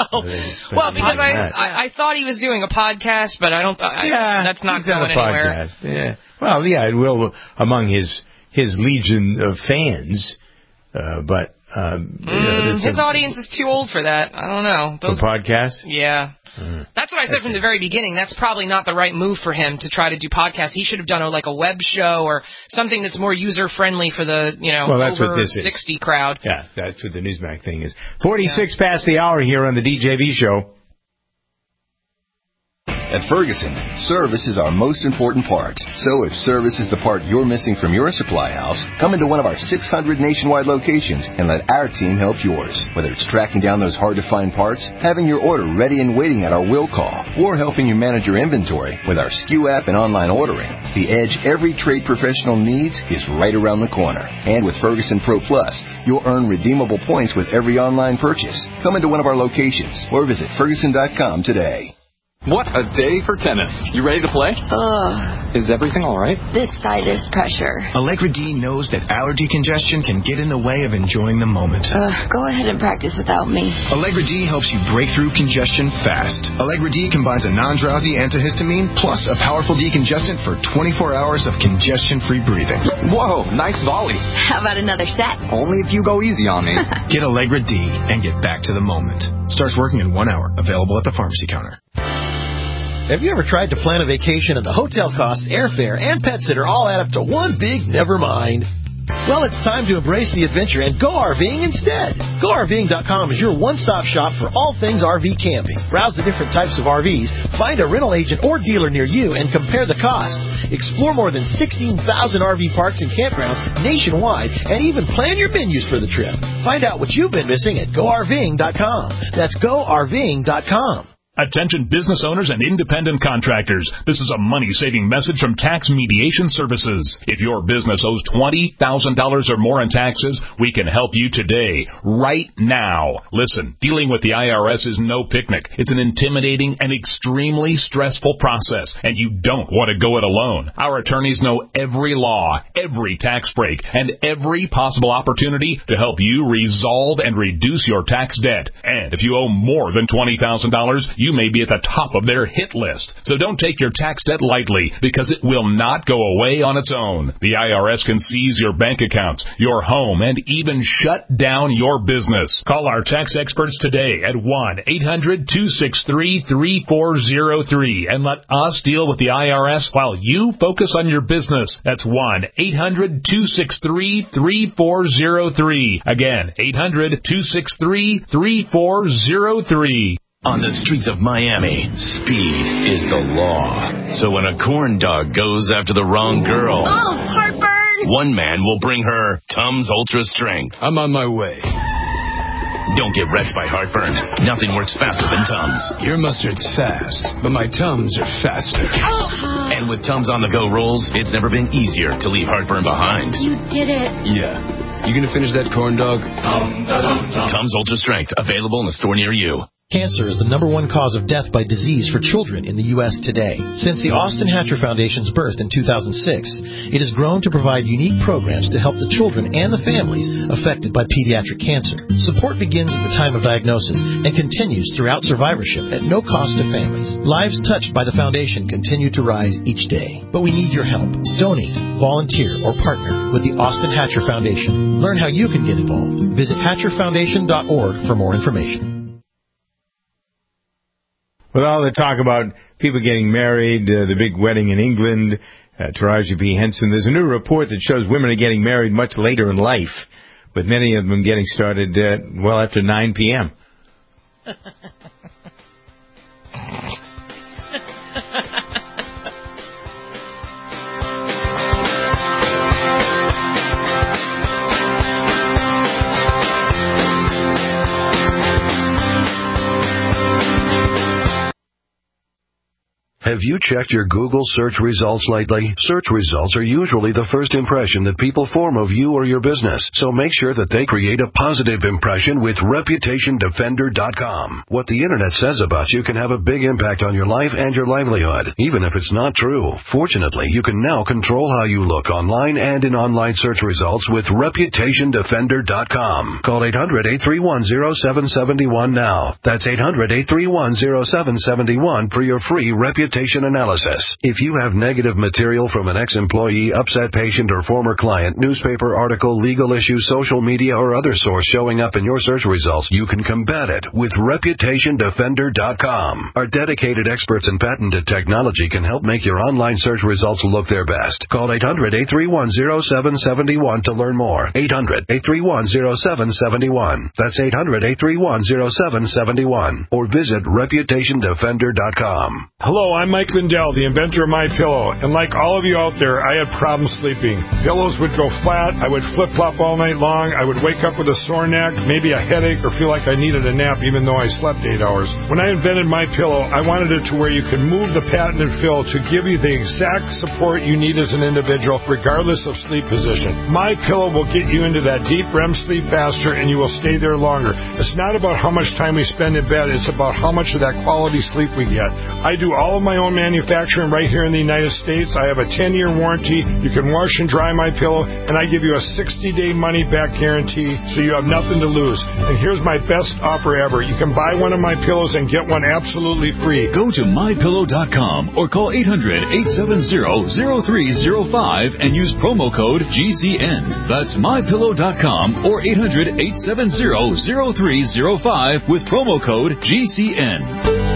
Well, because I, I I thought he was doing a podcast, but I don't. I, yeah, that's not he's going done a anywhere. podcast. Yeah. Well, yeah, it will among his his legion of fans, uh, but um, you know, mm, his a, audience is too old for that. I don't know. Those, for podcasts? Yeah. Mm. That's what I said okay. from the very beginning. That's probably not the right move for him to try to do podcasts. He should have done a, like a web show or something that's more user friendly for the you know well, that's over what this sixty is. crowd. Yeah, that's what the Newsmax thing is. Forty-six yeah. past the hour here on the D J V show. At Ferguson, service is our most important part. So if service is the part you're missing from your supply house, come into one of our six hundred nationwide locations and let our team help yours. Whether it's tracking down those hard-to-find parts, having your order ready and waiting at our will call, or helping you manage your inventory with our S K U app and online ordering, the edge every trade professional needs is right around the corner. And with Ferguson Pro Plus, you'll earn redeemable points with every online purchase. Come into one of our locations or visit Ferguson dot com today. What a day for tennis. You ready to play? Ugh. Is everything all right? This sinus pressure. Allegra D knows that allergy congestion can get in the way of enjoying the moment. Ugh, go ahead and practice without me. Allegra D helps you break through congestion fast. Allegra D combines a non-drowsy antihistamine plus a powerful decongestant for twenty-four hours of congestion-free breathing. Whoa, nice volley. How about another set? Only if you go easy on me. Get Allegra D and get back to the moment. Starts working in one hour. Available at the pharmacy counter. Have you ever tried to plan a vacation and the hotel costs, airfare, and pet sitter all add up to one big never mind? Well, it's time to embrace the adventure and go RVing instead. Go R V ing dot com is your one-stop shop for all things R V camping. Browse the different types of R Vs, find a rental agent or dealer near you, and compare the costs. Explore more than sixteen thousand R V parks and campgrounds nationwide, and even plan your menus for the trip. Find out what you've been missing at go R V ing dot com. That's go R V ing dot com. Attention business owners and independent contractors. This is a money-saving message from Tax Mediation Services. If your business owes twenty thousand dollars or more in taxes, we can help you today, right now. Listen, dealing with the I R S is no picnic. It's an intimidating and extremely stressful process, and you don't want to go it alone. Our attorneys know every law, every tax break, and every possible opportunity to help you resolve and reduce your tax debt. And if you owe more than twenty thousand dollars, you You may be at the top of their hit list. So don't take your tax debt lightly, because it will not go away on its own. The I R S can seize your bank accounts, your home, and even shut down your business. Call our tax experts today at one eight hundred two six three three four zero three and let us deal with the I R S while you focus on your business. That's one eight hundred two six three three four zero three. Again, eight hundred two six three three four zero three. On the streets of Miami, speed is the law. So when a corn dog goes after the wrong girl, oh, heartburn! One man will bring her Tums Ultra Strength. I'm on my way. Don't get wrecked by heartburn. Nothing works faster than Tums. Your mustard's fast, but my Tums are faster. Oh. And with Tums on the go rolls, it's never been easier to leave heartburn behind. You did it. Yeah. You gonna finish that corn dog? Tums Ultra Strength, available in a store near you. Cancer is the number one cause of death by disease for children in the U S today. Since the Austin Hatcher Foundation's birth in two thousand six, it has grown to provide unique programs to help the children and the families affected by pediatric cancer. Support begins at the time of diagnosis and continues throughout survivorship at no cost to families. Lives touched by the foundation continue to rise each day. But we need your help. Donate, volunteer, or partner with the Austin Hatcher Foundation. Learn how you can get involved. Visit hatcher foundation dot org for more information. With all the talk about people getting married, uh, the big wedding in England, uh, Taraji P. Henson, there's a new report that shows women are getting married much later in life, with many of them getting started uh, well after nine p.m. Have you checked your Google search results lately? Search results are usually the first impression that people form of you or your business, so make sure that they create a positive impression with Reputation Defender dot com. What the Internet says about you can have a big impact on your life and your livelihood, even if it's not true. Fortunately, you can now control how you look online and in online search results with Reputation Defender dot com. Call eight hundred, eight three one, zero seven seven one now. That's eight hundred, eight three one, zero seven seven one for your free reputation analysis. If you have negative material from an ex-employee, upset patient, or former client, newspaper article, legal issue, social media, or other source showing up in your search results, you can combat it with Reputation Defender dot com. Our dedicated experts in patented technology can help make your online search results look their best. Call eight hundred, eight three one, zero seven seven one to learn more. eight hundred, eight three one, zero seven seven one. That's eight hundred, eight three one, zero seven seven one. Or visit Reputation Defender dot com. Hello, I'm Mike Lindell, the inventor of MyPillow, and like all of you out there, I had problems sleeping. Pillows would go flat, I would flip-flop all night long, I would wake up with a sore neck, maybe a headache, or feel like I needed a nap even though I slept eight hours. When I invented MyPillow, I wanted it to where you could move the patented fill to give you the exact support you need as an individual, regardless of sleep position. MyPillow will get you into that deep R E M sleep faster, and you will stay there longer. It's not about how much time we spend in bed, it's about how much of that quality sleep we get. I do all of my own manufacturing right here in the United States. I have a ten-year warranty. You can wash and dry my pillow, and I give you a sixty-day money-back guarantee, so you have nothing to lose. And here's my best offer ever. You can buy one of my pillows and get one absolutely free. Go to my pillow dot com or call eight hundred, eight seven zero, zero three zero five and use promo code G C N. That's my pillow dot com or eight hundred, eight seven zero, zero three zero five with promo code G C N.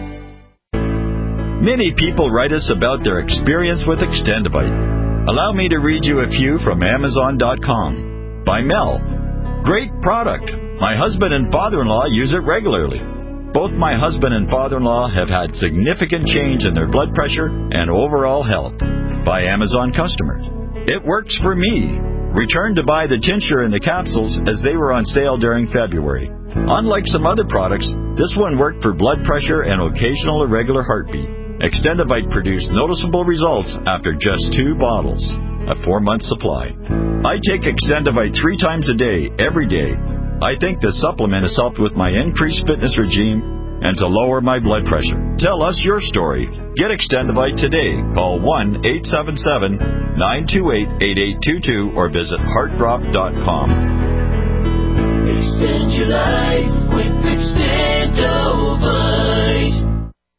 Many people write us about their experience with Extendivite. Allow me to read you a few from Amazon dot com. By Mel. Great product. My husband and father-in-law use it regularly. Both my husband and father-in-law have had significant change in their blood pressure and overall health. By Amazon customers. It works for me. Returned to buy the tincture and the capsules as they were on sale during February. Unlike some other products, this one worked for blood pressure and occasional irregular heartbeat. Extendivite produced noticeable results after just two bottles, a four-month supply. I take Extendivite three times a day, every day. I think the supplement has helped with my increased fitness regime and to lower my blood pressure. Tell us your story. Get Extendivite today. Call one eight seven seven, nine two eight, eight eight two two or visit heart drop dot com. Extend your life with Extendivite.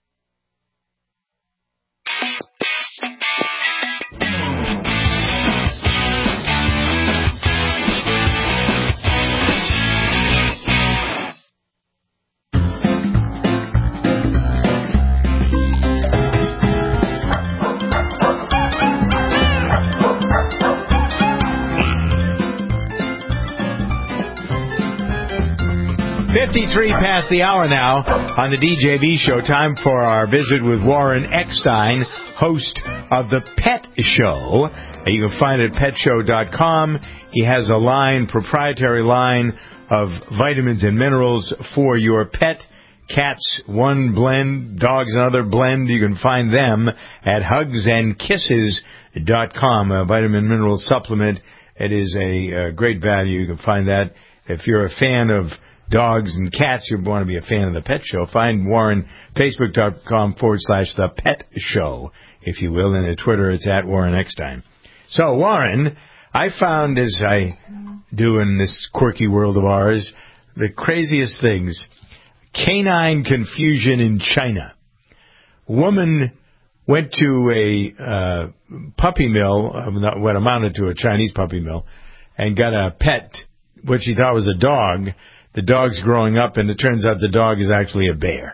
fifty-three past the hour now on the D J V Show. Time for our visit with Warren Eckstein, host of The Pet Show. You can find it at pet show dot com. He has a line, proprietary line of vitamins and minerals for your pet. Cats, one blend, dogs, another blend. You can find them at hugs and kisses dot com, a vitamin mineral supplement. It is a, a great value. You can find that. If you're a fan of dogs and cats, you want to be a fan of The Pet Show, find Warren, facebook dot com forward slash The Pet Show, if you will. And at Twitter, it's at Warren Eckstein. So, Warren, I found, as I do in this quirky world of ours, the craziest things. Canine confusion in China. Woman went to a uh, puppy mill, uh, what amounted to a Chinese puppy mill, and got a pet, what she thought was a dog. The dog's growing up, and it turns out the dog is actually a bear.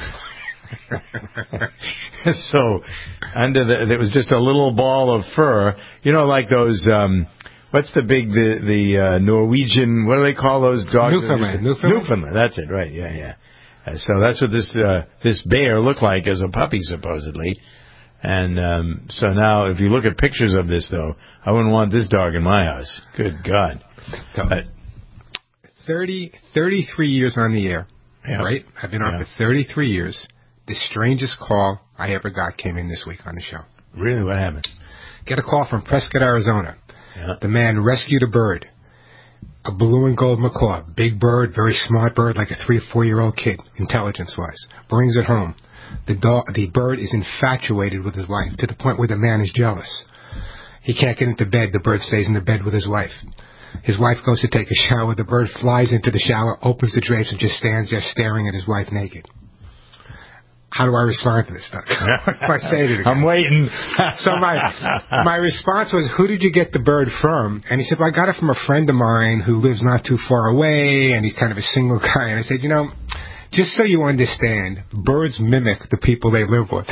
So, under the, there was just a little ball of fur. You know, like those, um, what's the big, the, the uh, Norwegian, what do they call those dogs? Newfoundland. Newfoundland. Newfoundland, that's it, right, yeah, yeah. Uh, so that's what this uh, this bear looked like as a puppy, supposedly. And um, so now, if you look at pictures of this, though, I wouldn't want this dog in my house. Good God. Uh, thirty, thirty-three years on the air, yeah. right? I've been on yeah. for thirty-three years. The strangest call I ever got came in this week on the show. Really? What happened? Get a call from Prescott, Arizona. Yeah. The man rescued a bird. A blue and gold macaw. Big bird, very smart bird, like a three or four-year-old kid, intelligence-wise. Brings it home. The dog, the bird is infatuated with his wife, to the point where the man is jealous. He can't get into bed. The bird stays in the bed with his wife. His wife goes to take a shower. The bird flies into the shower, opens the drapes, and just stands there staring at his wife naked. How do I respond to this stuff? What do I say to the guy? I'm waiting. So my my response was, who did you get the bird from? And he said, well, I got it from a friend of mine who lives not too far away, and he's kind of a single guy. And I said, you know, just so you understand, birds mimic the people they live with.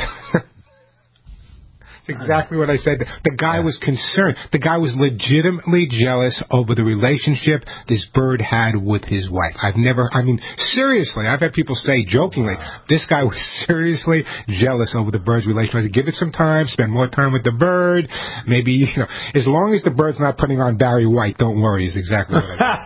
Exactly what I said. The guy was concerned. The guy was legitimately jealous over the relationship this bird had with his wife. I've never, I mean, seriously, I've had people say jokingly, this guy was seriously jealous over the bird's relationship. I said, give it some time, spend more time with the bird. Maybe, you know, as long as the bird's not putting on Barry White, don't worry, is exactly what I said.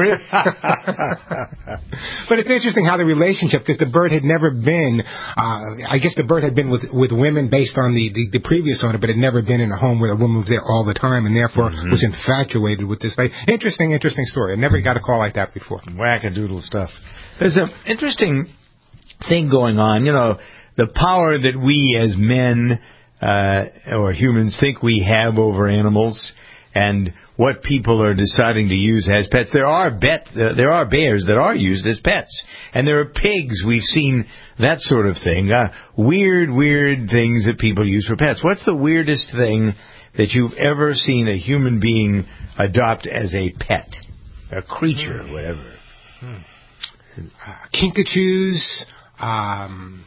But it's interesting how the relationship, because the bird had never been, uh, I guess the bird had been with with women based on the, the, the previous owner, but had never been in a home where the woman was there all the time, and therefore mm-hmm. was infatuated with this lady. Interesting, interesting story. I never got a call like that before. Wackadoodle stuff. There's an interesting thing going on. You know, the power that we as men uh, or humans think we have over animals, and what people are deciding to use as pets. There are bet, uh, there are bears that are used as pets, and there are pigs. We've seen that sort of thing. Uh, weird, weird things that people use for pets. What's the weirdest thing that you've ever seen a human being adopt as a pet, a creature, hmm. whatever? Hmm. Uh, kinkajous, um,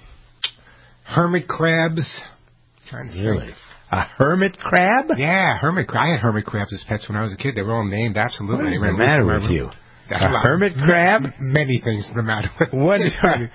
hermit crabs. I'm trying to really? think. A hermit crab? Yeah, hermit crab. I had hermit crabs as pets when I was a kid. They were all named, absolutely. What is the matter with you? A hermit crab? Many things are the matter with me. What,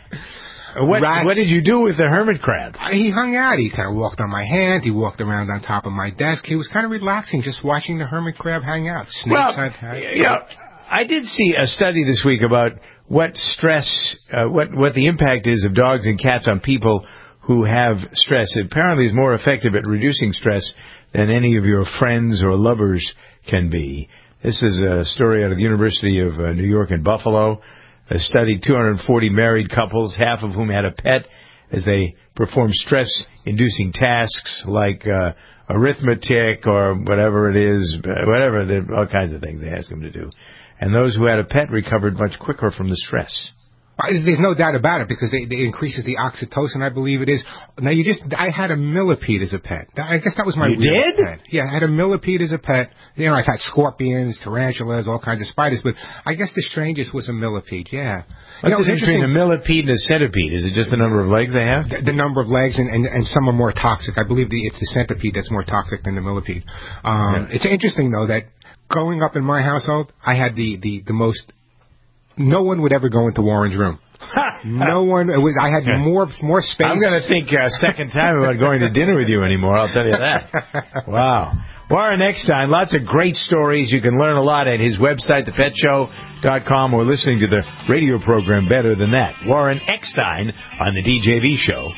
what, what did you do with the hermit crab? He hung out. He kind of walked on my hand. He walked around on top of my desk. He was kind of relaxing, just watching the hermit crab hang out. Snakes well, I've had. Yeah, I did see a study this week about what stress, uh, what, what the impact is of dogs and cats on people who have stress. It apparently is more effective at reducing stress than any of your friends or lovers can be. This is a story out of the University of uh, New York in Buffalo. They studied two hundred forty married couples, half of whom had a pet, as they performed stress-inducing tasks like uh, arithmetic or whatever it is, whatever, all kinds of things they asked them to do. And those who had a pet recovered much quicker from the stress. There's no doubt about it, because they, they increases the oxytocin, I believe it is. Now, you just, I had a millipede as a pet. I guess that was my you real did? pet. Yeah, I had a millipede as a pet. You know, I've had scorpions, tarantulas, all kinds of spiders, but I guess the strangest was a millipede, yeah. What's you know, the difference between a millipede and a centipede? Is it just the number of legs they have? The, the number of legs, and, and, and some are more toxic. I believe the, it's the centipede that's more toxic than the millipede. Um, yeah. It's interesting, though, that growing up in my household, I had the, the, the most... No one would ever go into Warren's room. No one. It was. I had more more space. I'm going to think a second time about going to dinner with you anymore. I'll tell you that. Wow. Warren Eckstein, lots of great stories. You can learn a lot at his website, the pet show dot com, or listening to the radio program Better Than That. Warren Eckstein on the D J V Show.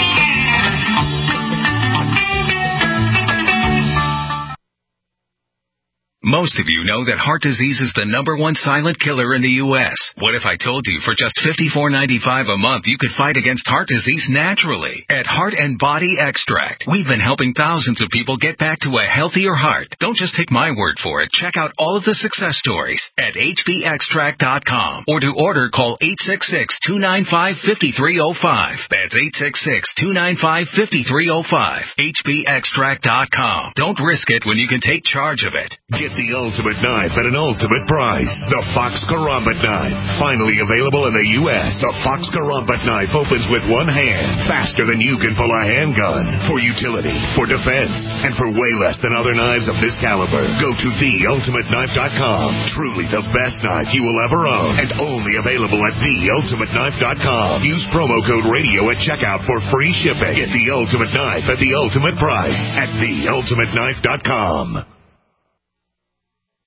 Most of you know that heart disease is the number one silent killer in the U S What if I told you for just fifty-four ninety-five a month you could fight against heart disease naturally? At Heart and Body Extract, we've been helping thousands of people get back to a healthier heart. Don't just take my word for it. Check out all of the success stories at H B extract dot com, or to order, call eight six six, two nine five, five three zero five. That's eight six six, two nine five, five three zero five. H B extract dot com. Don't risk it when you can take charge of it. Get the ultimate knife at an ultimate price. The Fox Karambit knife. Finally available in the U S The Fox Karambit knife opens with one hand, faster than you can pull a handgun. For utility, for defense, and for way less than other knives of this caliber. Go to the ultimate knife dot com. Truly the best knife you will ever own, and only available at the ultimate knife dot com. Use promo code radio at checkout for free shipping. Get the ultimate knife at the ultimate price at the ultimate knife dot com.